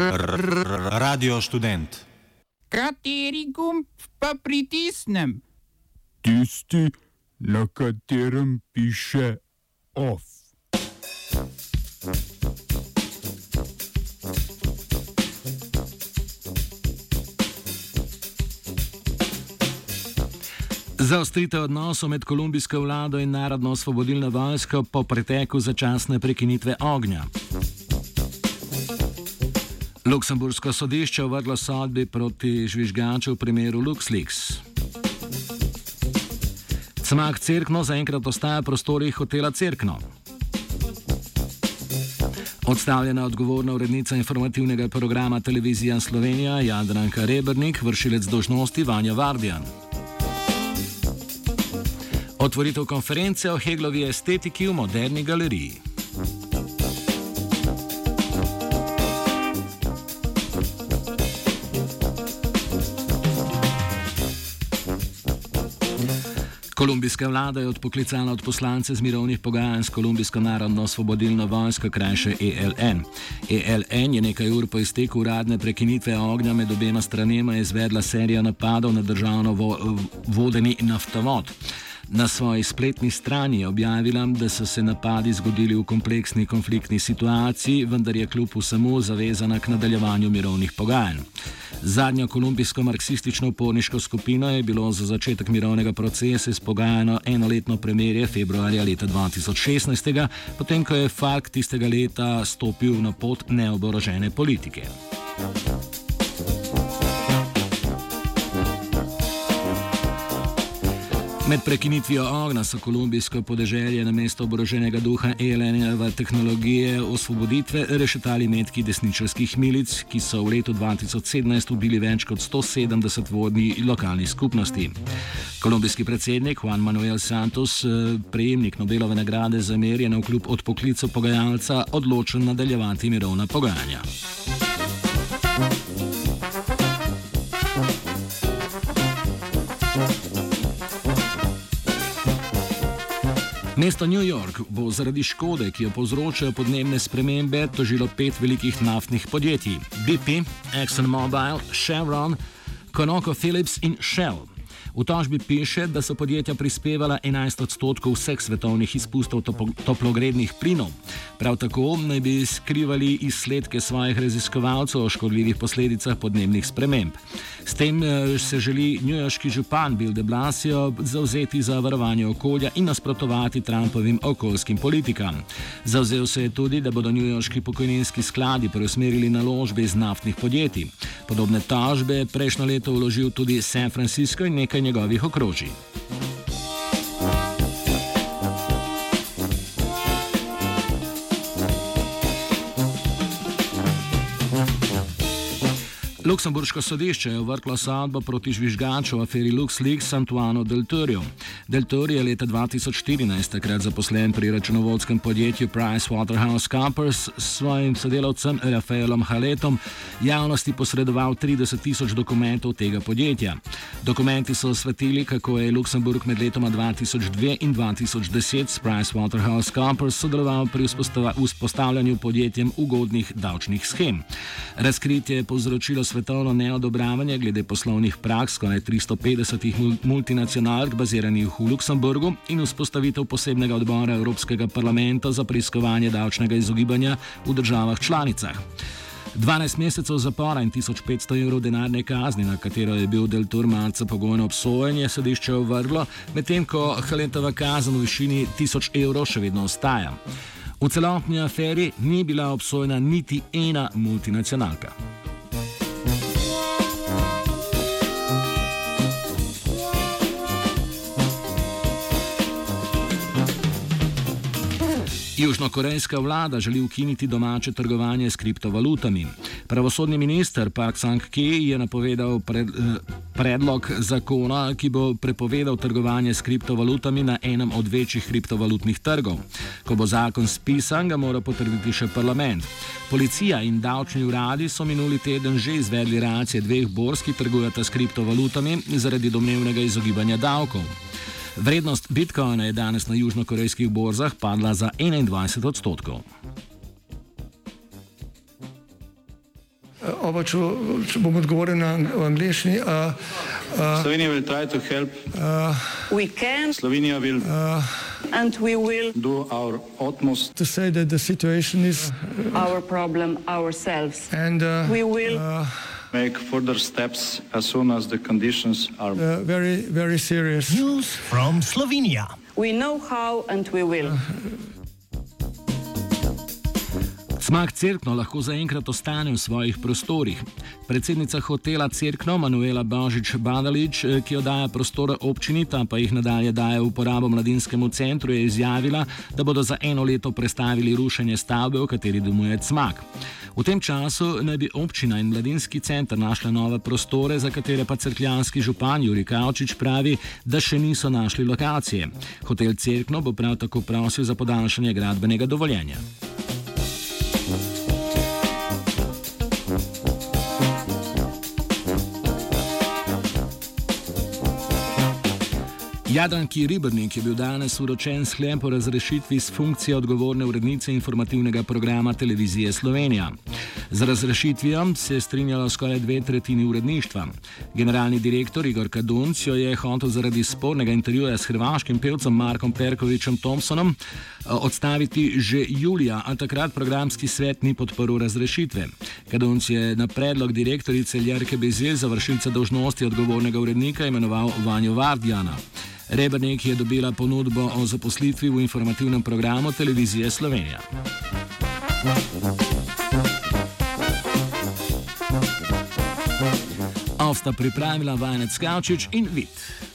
Radio Študent. Kateri gumb pa pritisnem? Tisti, na katerem piše OF. Zaostritev odnosov med kolumbijsko vlado in Narodno-osvobodilno vojsko po preteku začasne prekinitve ognja. Luksemburško sodišče ovrglo sodbi proti žvižgaču v primeru LuxLeaks. Cmak Cerkno zaenkrat ostaja v prostorih hotela Cerkno. Odstavljena odgovorna urednica informativnega programa Televizija Slovenija Jadranka Rebernik, vršilec dolžnosti Vanja Vardjan. Otvoritev konference o Heglovi estetiki v Moderni galeriji. Kolumbijska vlada je odpoklicala od poslance z mirovnih pogajanj s Kolumbijsko narodno-osvobodilno vojsko, krajše ELN. ELN je nekaj ur po izteku uradne prekinitve ognja med obema stranema izvedla serijo napadov na državno vodeni naftovod. Na svoji spletni strani je objavila, da so se napadi zgodili v kompleksni konfliktni situaciji, vendar je kljub vsemu zavezana k nadaljevanju mirovnih pogajanj. Zadnjo kolumbijsko marksistično uporniško skupino je bilo za začetek mirovnega procesa izpogajano enoletno premirje februarja leta 2016, potem ko je FARC tistega leta stopil na pot neoborožene politike. Med prekinitvijo ognja so kolumbijsko podeželje namesto oboroženega duha ELN-ove tehnologije osvoboditve rešetali metki desničarskih milic, ki so v letu 2017 ubili več kot 170 vodij lokalnih skupnosti. Kolumbijski predsednik Juan Manuel Santos, prejemnik Nobelove nagrade za mir, je navkljub odpoklicu pogajalca odločen nadaljevati mirovna pogajanja. Mesto New York bo zaradi škode, ki jo povzročajo podnebne spremembe, tožilo 5 velikih naftnih podjetij: BP, ExxonMobil, Chevron, ConocoPhillips in Shell. V tožbi piše, da so podjetja prispevala 11% vseh svetovnih izpustov toplogrednih plinov. Prav tako naj bi skrivali izsledke svojih raziskovalcev o škodljivih posledicah podnebnih sprememb. S tem se želi newyorški župan Bill de Blasio zavzeti za varovanje okolja in nasprotovati Trumpovim okoljskim politikam. Zavzel se je tudi, da bodo newyorški pokojninski skladi preusmerili naložbe iz naftnih podjetij. Podobne tožbe je prejšnjo leto vložil tudi San Francisco in nekaj njegovih okrožij. Luksemburško sodišče je ovrglo sodbo proti žvižgaču v aferi LuxLeaks Antoinu Deltourju. Deltour je leta 2014 takrat zaposlen pri računovodskem podjetju PricewaterhouseCoopers s svojim sodelavcem Rafaelom Haletom javnosti posredoval 30.000 dokumentov tega podjetja. Dokumenti so osvetlili, kako je Luksemburg med letoma 2002 in 2010 s PricewaterhouseCoopers sodeloval pri vzpostavljanju podjetjem ugodnih davčnih schem. Razkritje je povzročilo svetovno neodobravanje glede poslovnih praks skoraj 350 multinacionalk baziranih v Luksemburgu in vzpostavitev posebnega odbora Evropskega parlamenta za preiskovanje davčnega izogibanja v državah članicah. 12 mesecev zapora in 1500 evrov denarne kazni, na katero je bil Deltour marca pogojno obsojen, je sodišče ovrglo, medtem ko Haletova kazen v višini 1000 evrov še vedno ostaja. V celotni aferi ni bila obsojena niti ena multinacionalka. Južnokorejska vlada želi ukiniti domače trgovanje s kriptovalutami. Pravosodni minister Park Sang-ki je napovedal predlog zakona, ki bo prepovedal trgovanje s kriptovalutami na enem od večjih kriptovalutnih trgov. Ko bo zakon spisan, ga mora potrditi še parlament. Policija in davčni uradi so minuli teden že izvedli racije 2 borz, ki trgujeta s kriptovalutami zaradi domnevnega izogibanja davkov. Vrednost bitcoina je danes na južnokorejskih borzah padla za 21%. Če bom odgovoril v angleščini. Slovenija will try to help. We can. Slovenija will. And we will do our utmost to say that the situation is our problem ourselves. And we will make further steps as soon as the conditions are very, very serious. News from Slovenia. We know how and we will. Cmak Cerkno lahko zaenkrat ostane v svojih prostorih. Predsednica hotela Cerkno, Manuela Božič-Badalič, ki oddaja prostore občini, ta pa jih nadalje daje v uporabo mladinskemu centru, je izjavila, da bodo za 1 leto prestavili rušenje stavbe, v kateri domuje Cmak. V tem času naj bi občina in mladinski center našla nove prostore, za katere pa cerkljanski župan Jurij Kavčič pravi, da še niso našli lokacije. Hotel Cerkno bo prav tako prosil za podaljšanje gradbenega dovoljenja. Jadranki Ribernik je bil danes vročen sklep o razrešitvi z funkcije odgovorne urednice informativnega programa Televizije Slovenija. Z razrešitvijo se je strinjalo skoraj 2/3 uredništva. Generalni direktor Igor Kadunc jo je hotel zaradi spornega intervjuja s hrvaškim pevcem Markom Perkovićem Thompsonom odstaviti že julija, a takrat programski svet ni podprl razrešitve. Kadunc je na predlog direktorice Ljerke Bezil za vršilca dolžnosti odgovornega urednika imenoval Vanjo Vardjana. Rebernik je dobila ponudbo o zaposlitvi v informativnem programu Televizije Slovenija. Ovsta pripravila Vajnec Kavčič in Vid.